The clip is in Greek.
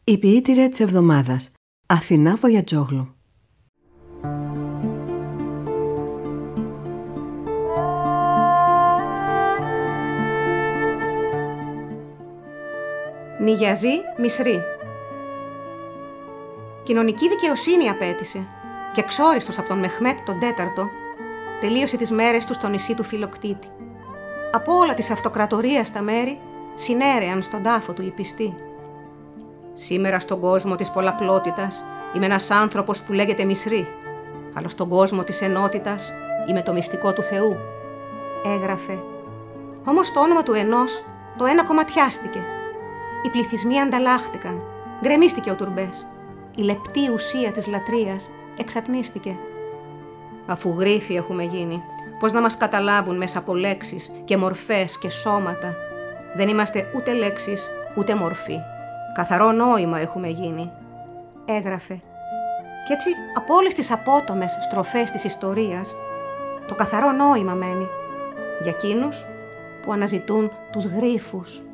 Η ποιήτρια της εβδομάδας, Αθηνά Βοιατζόγλου. Νιγιαζή Μισρή. Κοινωνική δικαιοσύνη απέτησε και εξόριστος από τον Μεχμέτ τον Τέταρτο τελείωσε τις μέρες του στο νησί του Φιλοκτήτη. Από όλα της αυτοκρατορίας τα μέρη συνέρεαν στον τάφο του οι πιστοί. Σήμερα στον κόσμο της πολλαπλότητας είμαι ένας άνθρωπος που λέγεται Μισρή, αλλά στον κόσμο της ενότητας είμαι το μυστικό του Θεού, έγραφε. Όμως το όνομα του ενός το ένα κομματιάστηκε. Οι πληθυσμοί ανταλλάχθηκαν, γκρεμίστηκε ο τουρμπές. Η λεπτή ουσία της λατρείας εξατμίστηκε. Αφού γρίφοι έχουμε γίνει, πώς να μας καταλάβουν μέσα από λέξεις και μορφές και σώματα. Δεν είμαστε ούτε λέξεις, ούτε μορφή. Καθαρό νόημα έχουμε γίνει, έγραφε. Κι έτσι από όλες τις απότομες στροφές της ιστορίας, το καθαρό νόημα μένει για εκείνους που αναζητούν τους γρίφους.